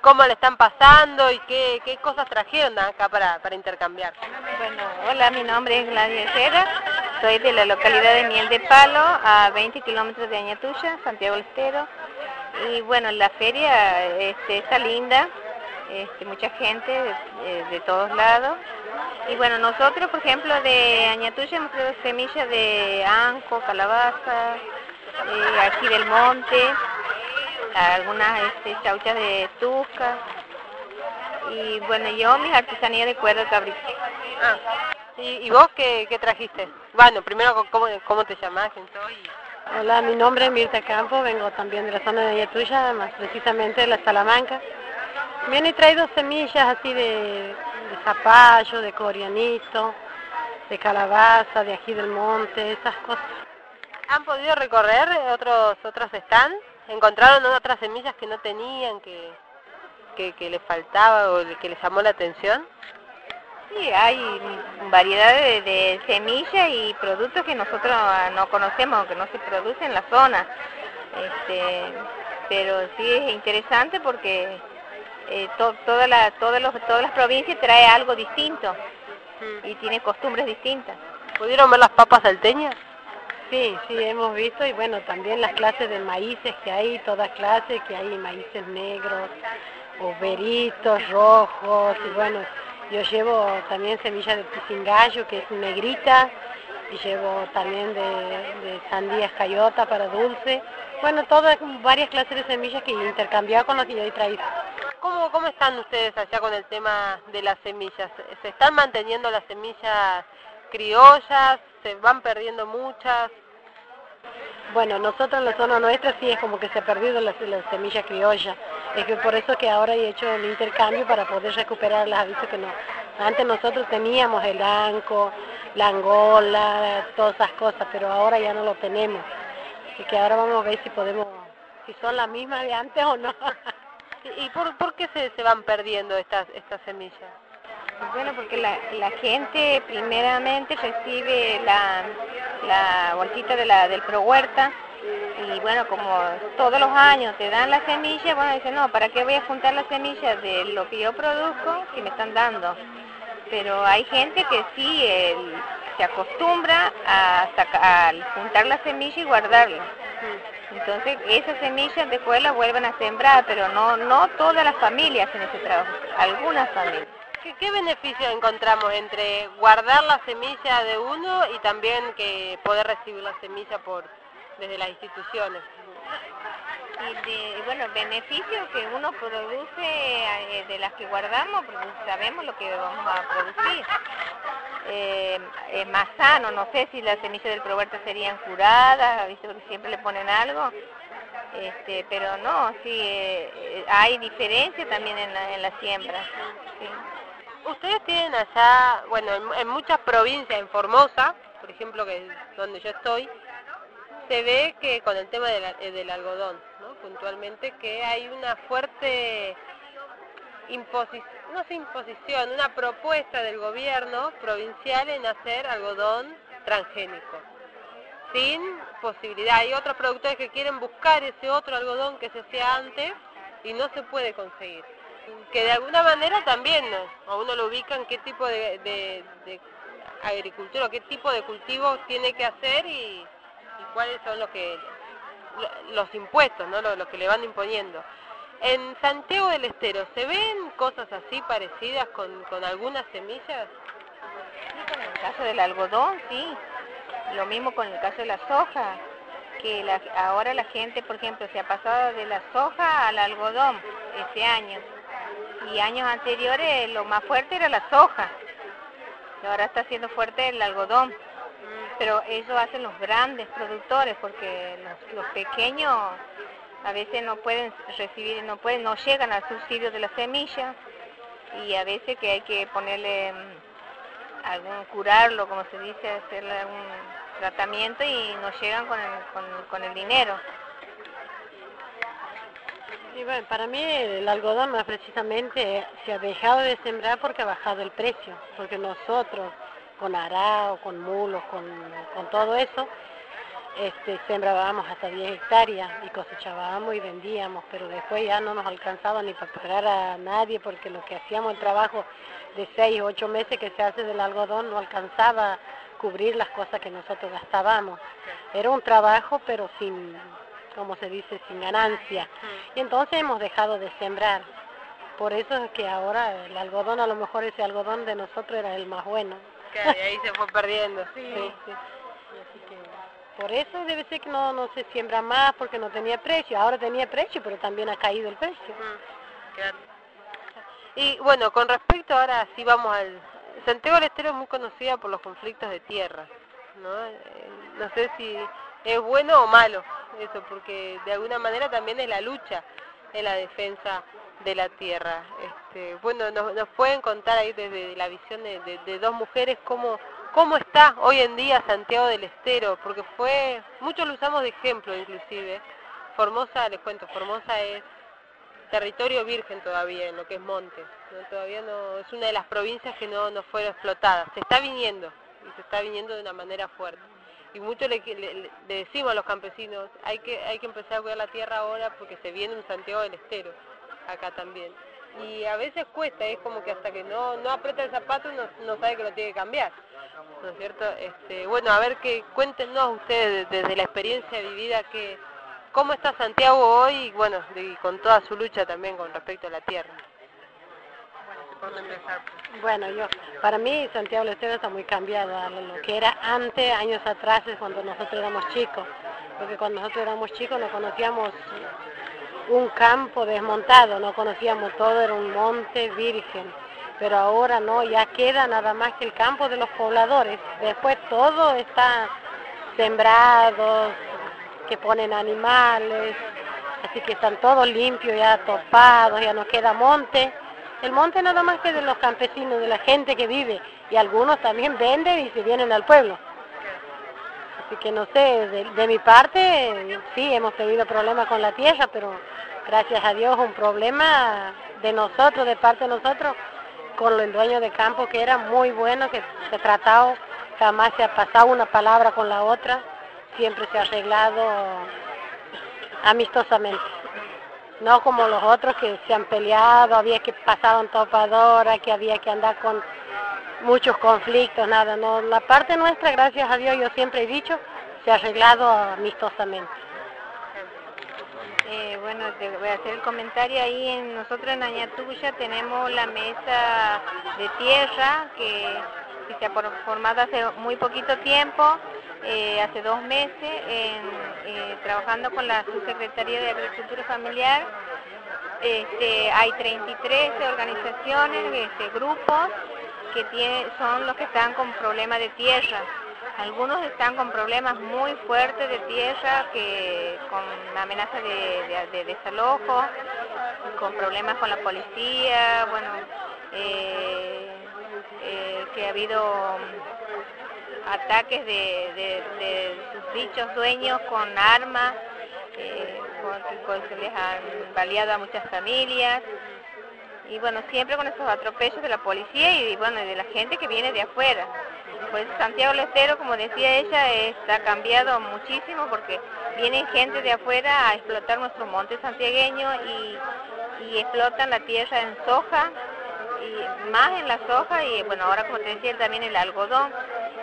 cómo le están pasando y qué cosas trajeron acá para intercambiar. Bueno, hola, mi nombre es Gladys Herrera, soy de la localidad de Miel de Palo, a 20 kilómetros de Añatuya, Santiago del Estero. Y bueno, la feria está linda, mucha gente de todos lados. Y bueno, nosotros, por ejemplo, de Añatuya hemos traído semillas de anco, calabaza, aquí del monte, algunas chauchas de tusca. Y bueno, yo mis artesanías de cuero de cabrito. Ah, ¿y vos qué trajiste? Bueno, primero, ¿cómo te llamás? ¿Quién soy? Hola, mi nombre es Mirta Campo, vengo también de la zona de Añatuya, más precisamente de la Salamanca. Bien, he traído semillas así de zapallo, de corianito, de calabaza, de ají del monte, esas cosas. ¿Han podido recorrer otros stands? ¿Encontraron otras semillas que no tenían, que les faltaba o que les llamó la atención? Sí, hay variedad de semillas y productos que nosotros no conocemos, que no se producen en la zona. Pero sí es interesante porque todas las provincias trae algo distinto y tiene costumbres distintas. ¿Pudieron ver las papas salteñas? Sí, hemos visto, y bueno, también las clases de maíces que hay, todas clases, que hay maíces negros, oberitos, rojos, y bueno, yo llevo también semillas de pisingallo, que es negrita, y llevo también de sandías cayota para dulce. Bueno, todas, varias clases de semillas que intercambiaba con las que yo he traído. ¿Cómo están ustedes allá con el tema de las semillas? ¿Se están manteniendo las semillas criollas? ¿Se van perdiendo muchas? Bueno, nosotros en la zona nuestra sí es como que se ha perdido la semilla criolla. Es que por eso que ahora he hecho el intercambio para poder recuperarlas. Visto que no. Antes nosotros teníamos el anco, la angola, todas esas cosas, pero ahora ya no lo tenemos. Así que ahora vamos a ver si podemos, si son las mismas de antes o no. ¿Y por qué se van perdiendo estas semillas? Bueno, porque la gente primeramente recibe la bolsita del Pro Huerta y bueno, como todos los años te dan la semilla, bueno, dicen, no, ¿para qué voy a juntar las semillas de lo que yo produzco si me están dando? Pero hay gente que sí se acostumbra a juntar la semilla y guardarla. Entonces esas semillas después las vuelven a sembrar, pero no todas las familias hacen ese trabajo, algunas familias. ¿Qué beneficio encontramos entre guardar la semilla de uno y también que poder recibir la semilla desde las instituciones? Y bueno, beneficios que uno produce de las que guardamos, porque sabemos lo que vamos a producir. Es más sano, no sé si las semillas del Pro Huerta serían curadas, ¿viste? Porque siempre le ponen algo. Pero no, sí, hay diferencia también en la siembra. Sí. Ustedes tienen allá, bueno, en muchas provincias, en Formosa, por ejemplo, que es donde yo estoy, se ve que con el tema del algodón, ¿no? Puntualmente, que hay una fuerte imposición, una propuesta del gobierno provincial en hacer algodón transgénico, sin posibilidad. Hay otros productores que quieren buscar ese otro algodón que se hacía antes y no se puede conseguir. Que de alguna manera también a uno lo ubica en qué tipo de agricultura, qué tipo de cultivo tiene que hacer y cuáles son los impuestos, ¿no? Lo que le van imponiendo. En Santiago del Estero, ¿se ven cosas así parecidas con algunas semillas? Sí, con el caso del algodón, sí. Lo mismo con el caso de la soja, que ahora la gente, por ejemplo, se ha pasado de la soja al algodón este año. Y años anteriores lo más fuerte era la soja. Y ahora está siendo fuerte el algodón. Pero eso hacen los grandes productores, porque los pequeños a veces no pueden recibir, no llegan al subsidio de la semilla, y a veces que hay que ponerle curarlo, como se dice, hacerle algún tratamiento y no llegan con el dinero. Y bueno, para mí el algodón más precisamente se ha dejado de sembrar porque ha bajado el precio, porque nosotros con arao, con mulos, con todo eso, sembrábamos hasta 10 hectáreas y cosechábamos y vendíamos, pero después ya no nos alcanzaba ni para pagar a nadie porque lo que hacíamos el trabajo de 6 o 8 meses que se hace del algodón no alcanzaba a cubrir las cosas que nosotros gastábamos. Era un trabajo pero sin, como se dice, sin ganancia. Y entonces hemos dejado de sembrar. Por eso es que ahora el algodón, a lo mejor ese algodón de nosotros era el más bueno. Claro, y ahí se fue perdiendo. Sí. Así que por eso debe ser que no se siembra más porque no tenía precio. Ahora tenía precio, pero también ha caído el precio. Claro. Y bueno, con respecto ahora sí vamos al... Santiago del Estero es muy conocida por los conflictos de tierra, ¿no? No sé si es bueno o malo eso, porque de alguna manera también es la lucha en la defensa de la tierra. Bueno, nos pueden contar ahí desde la visión de dos mujeres cómo está hoy en día Santiago del Estero, porque muchos lo usamos de ejemplo inclusive. Formosa, les cuento, Formosa es territorio virgen todavía en lo que es monte, ¿no? Todavía no, es una de las provincias que no fueron explotadas, se está viniendo, y se está viniendo de una manera fuerte. Y mucho le decimos a los campesinos, hay que empezar a cuidar la tierra ahora porque se viene un Santiago del Estero, acá también. Y a veces cuesta, es como que hasta que no aprieta el zapato no sabe que lo tiene que cambiar, ¿no es cierto? Bueno, a ver, cuéntenos ustedes desde la experiencia vivida cómo está Santiago hoy y bueno, con toda su lucha también con respecto a la tierra. Bueno, empezar. Bueno, para mí Santiago del Estero está muy cambiado a lo que era antes, años atrás, cuando nosotros éramos chicos. Porque cuando nosotros éramos chicos no conocíamos un campo desmontado, no conocíamos todo, era un monte virgen. Pero ahora no, ya queda nada más que el campo de los pobladores. Después todo está sembrado, que ponen animales, así que están todos limpios, ya topados, ya no queda monte. El monte nada más que de los campesinos, de la gente que vive, y algunos también venden y se vienen al pueblo. Así que no sé, de mi parte, sí, hemos tenido problemas con la tierra, pero gracias a Dios un problema de nosotros, de parte de nosotros, con el dueño de campo, que era muy bueno, que se ha tratado, jamás se ha pasado una palabra con la otra, siempre se ha arreglado amistosamente. No como los otros que se han peleado, había que pasar en topadora, que había que andar con muchos conflictos, nada. No, la parte nuestra, gracias a Dios, yo siempre he dicho, se ha arreglado amistosamente. Bueno, te voy a hacer el comentario ahí. Nosotros en Añatuya tenemos la mesa de tierra que se ha formado hace muy poquito tiempo, hace 2 meses, trabajando con la Subsecretaría de Agricultura Familiar. Hay 33 organizaciones, grupos que son los que están con problemas de tierra. Algunos están con problemas muy fuertes de tierra, con amenaza de desalojo, con problemas con la policía, bueno, que ha habido ataques de sus dichos dueños con armas, que les han baleado a muchas familias. Y bueno, siempre con esos atropellos de la policía y bueno, de la gente que viene de afuera. Pues Santiago del Estero, como decía ella, está cambiado muchísimo porque vienen gente de afuera a explotar nuestro monte santiagueño y explotan la tierra en soja, y más en la soja y bueno, ahora como te decía también el algodón.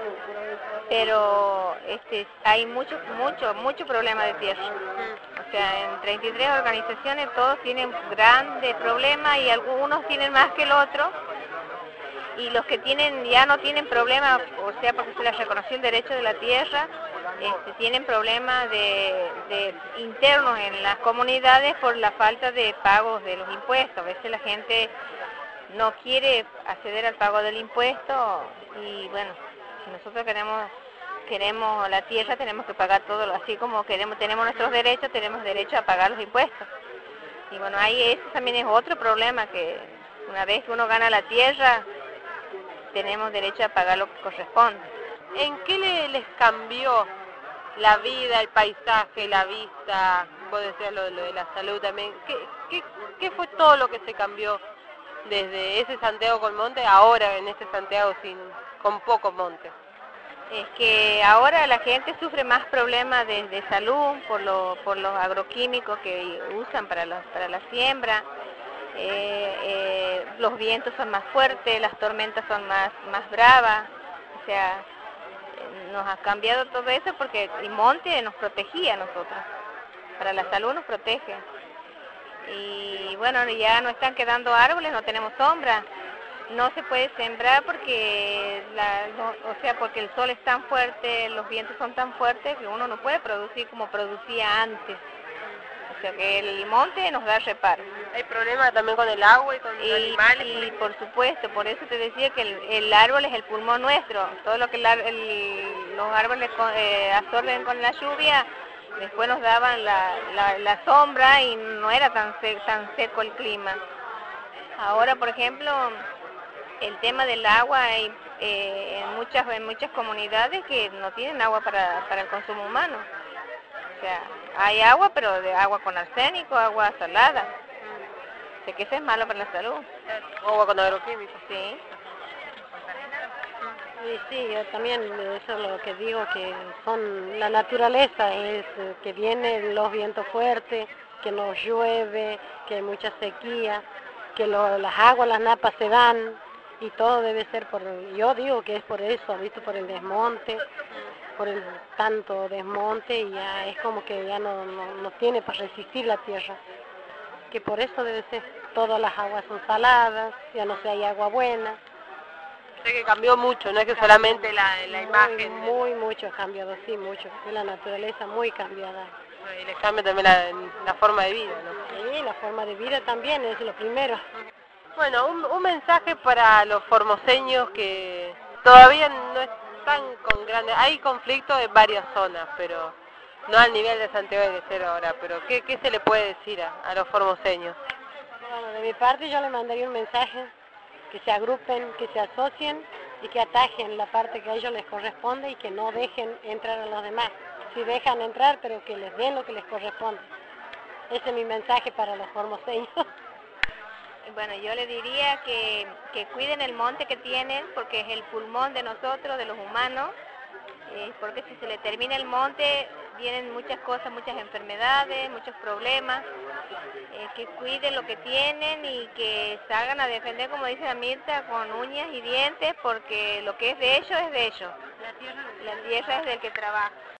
Pero hay mucho problema de tierra. O sea, en 33 organizaciones todos tienen grandes problemas y algunos tienen más que el otro. Y los que ya no tienen problemas, o sea, porque se les reconoció el derecho de la tierra, tienen problemas de internos en las comunidades por la falta de pagos de los impuestos. A veces la gente no quiere acceder al pago del impuesto y bueno, si nosotros queremos la tierra, tenemos que pagar todo, así como tenemos nuestros derechos, tenemos derecho a pagar los impuestos. Y bueno, ahí ese también es otro problema, que una vez que uno gana la tierra, tenemos derecho a pagar lo que corresponde. ¿En qué les cambió la vida, el paisaje, la vista, puede ser lo de la salud también? ¿Qué fue todo lo que se cambió desde ese Santiago con monte ahora en este Santiago con poco monte? Es que ahora la gente sufre más problemas de salud por los agroquímicos que usan para la siembra. Los vientos son más fuertes, las tormentas son más bravas. O sea, nos ha cambiado todo eso porque el monte nos protegía a nosotros. Para la salud nos protege. Y bueno, ya no están quedando árboles, no tenemos sombra. No se puede sembrar porque porque el sol es tan fuerte, los vientos son tan fuertes que uno no puede producir como producía antes. O sea que el monte nos da reparo. ¿Hay problemas también con el agua y con los animales? Y por supuesto, por eso te decía que el árbol es el pulmón nuestro. Todo lo que los árboles absorben con la lluvia, después nos daban la sombra y no era tan seco el clima. Ahora, por ejemplo, el tema del agua, hay en muchas comunidades que no tienen agua para el consumo humano. O sea, hay agua, pero de agua con arsénico, agua salada. O sea, que eso es malo para la salud. Agua con agroquímicos. Sí. Y sí, yo también, eso es lo que digo, que son la naturaleza, es que vienen los vientos fuertes, que nos llueve, que hay mucha sequía, que las aguas, las napas se dan, y todo debe ser yo digo que es por eso, visto por el desmonte, por el tanto desmonte, y ya es como que ya no tiene para resistir la tierra, que por eso debe ser, todas las aguas son saladas, ya no hay agua buena. Sé que cambió mucho, no es que solamente la imagen. Mucho ha cambiado, sí, mucho, es la naturaleza muy cambiada. Y les cambia también la forma de vida, ¿no? Sí, la forma de vida también es lo primero. Bueno, un mensaje para los formoseños que todavía no están con grandes... Hay conflictos en varias zonas, pero no al nivel de Santiago del Estero ahora, pero ¿qué se le puede decir a los formoseños? Bueno, de mi parte yo le mandaría un mensaje, que se agrupen, que se asocien y que atajen la parte que a ellos les corresponde y que no dejen entrar a los demás. Si dejan entrar, pero que les den lo que les corresponde. Ese es mi mensaje para los formoseños. Bueno, yo le diría que cuiden el monte que tienen, porque es el pulmón de nosotros, de los humanos, porque si se le termina el monte, vienen muchas cosas, muchas enfermedades, muchos problemas, que cuiden lo que tienen y que salgan a defender, como dice la Mirta, con uñas y dientes, porque lo que es de ellos es de ellos. La tierra es del que trabaja.